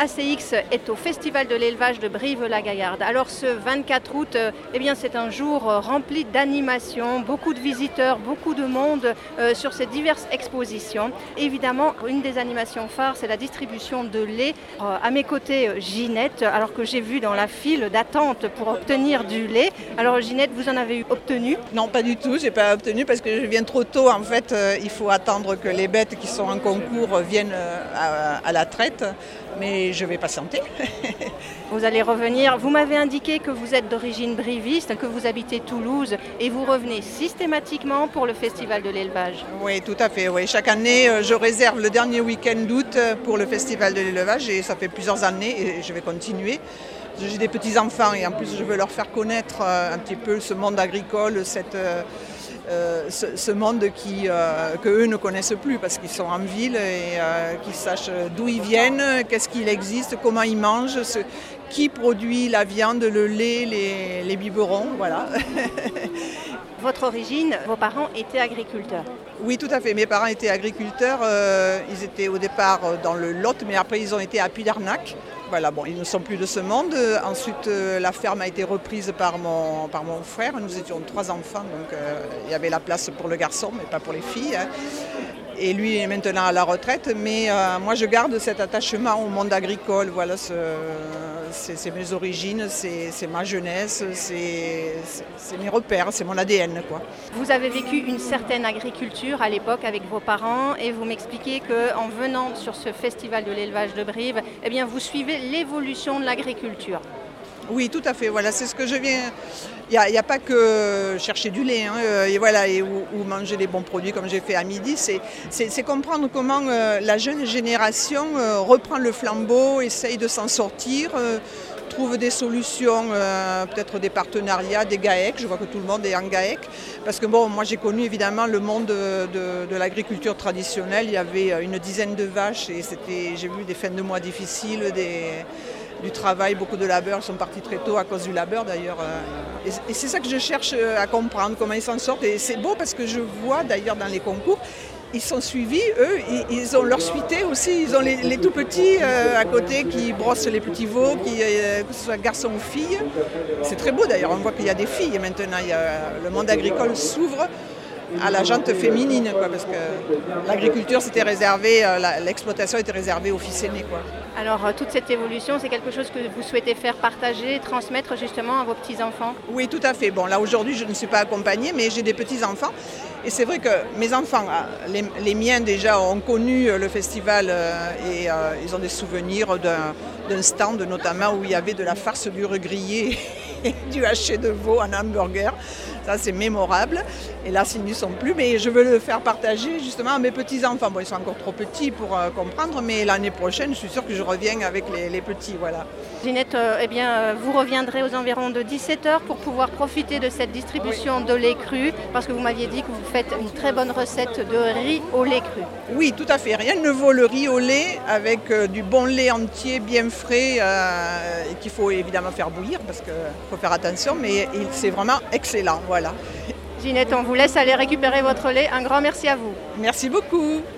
ACX est au Festival de l'élevage de Brive-la-Gaillarde. Alors ce 24 août, c'est un jour rempli d'animations, beaucoup de visiteurs, beaucoup de monde sur ces diverses expositions. Évidemment, une des animations phares, c'est la distribution de lait. À mes côtés, Ginette, alors que j'ai vu dans la file d'attente pour obtenir du lait. Alors Ginette, vous en avez obtenu? Non, pas du tout, je n'ai pas obtenu parce que je viens trop tôt. En fait, il faut attendre que les bêtes qui sont en concours viennent à la traite, mais je vais patienter. Vous allez revenir. Vous m'avez indiqué que vous êtes d'origine briviste, que vous habitez Toulouse et vous revenez systématiquement pour le Festival de l'élevage. Oui, tout à fait. Oui. Chaque année, je réserve le dernier week-end d'août pour le Festival de l'élevage et ça fait plusieurs années et je vais continuer. J'ai des petits-enfants et en plus je veux leur faire connaître un petit peu ce monde agricole, ce monde qu'eux ne connaissent plus parce qu'ils sont en ville et qu'ils sachent d'où ils viennent, qu'est-ce qu'il existe, comment ils mangent, qui produit la viande, le lait, les biberons, voilà. Votre origine, vos parents étaient agriculteurs? Oui, tout à fait. Mes parents étaient agriculteurs. Ils étaient au départ dans le Lot, mais après ils ont été à Puy-d'Arnac. Voilà, bon, ils ne sont plus de ce monde. Ensuite, la ferme a été reprise par mon frère. Nous étions 3 enfants, donc il y avait la place pour le garçon, mais pas pour les filles. Hein. Et lui est maintenant à la retraite, mais moi je garde cet attachement au monde agricole. Voilà, c'est mes origines, c'est ma jeunesse, c'est mes repères, c'est mon ADN, quoi. Vous avez vécu une certaine agriculture à l'époque avec vos parents et vous m'expliquez qu'en venant sur ce festival de l'élevage de Brive, vous suivez l'évolution de l'agriculture. Oui, tout à fait. Voilà, c'est ce que je viens. Il n'y a pas que chercher du lait ou manger des bons produits comme j'ai fait à midi. C'est comprendre comment la jeune génération reprend le flambeau, essaye de s'en sortir, trouve des solutions, peut-être des partenariats, des GAEC. Je vois que tout le monde est en GAEC. Parce que moi j'ai connu évidemment le monde de l'agriculture traditionnelle. Il y avait une dizaine de vaches et j'ai vu des fins de mois difficiles, du travail, beaucoup de labeur, ils sont partis très tôt à cause du labeur d'ailleurs. Et c'est ça que je cherche à comprendre, comment ils s'en sortent. Et c'est beau parce que je vois d'ailleurs dans les concours, ils sont suivis, eux, ils ont leur suité aussi, ils ont les tout petits à côté qui brossent les petits veaux, que ce soit garçons ou filles. C'est très beau d'ailleurs, on voit qu'il y a des filles maintenant, le monde agricole s'ouvre à la gente féminine, quoi, parce que l'agriculture c'était réservé, l'exploitation était réservée aux fils aînés, quoi. Alors toute cette évolution, c'est quelque chose que vous souhaitez faire partager, transmettre justement à vos petits-enfants? Oui, tout à fait. Bon, là aujourd'hui je ne suis pas accompagnée, mais j'ai des petits-enfants. Et c'est vrai que mes enfants, les miens déjà, ont connu le festival et ils ont des souvenirs d'un stand notamment où il y avait de la farce dure grillée et du haché de veau en hamburger. Ça, c'est mémorable. Et là, ils n'y sont plus. Mais je veux le faire partager justement à mes petits-enfants. Bon, ils sont encore trop petits pour comprendre, mais l'année prochaine, je suis sûre que je reviens avec les petits. Voilà. Ginette, vous reviendrez aux environs de 17h pour pouvoir profiter de cette distribution de lait cru, parce que vous m'aviez dit que vous faites une très bonne recette de riz au lait cru. Oui, tout à fait. Rien ne vaut le riz au lait avec du bon lait entier, bien frais, et qu'il faut évidemment faire bouillir, parce qu'il faut faire attention, mais c'est vraiment excellent. Voilà. Ginette, on vous laisse aller récupérer votre lait. Un grand merci à vous. Merci beaucoup.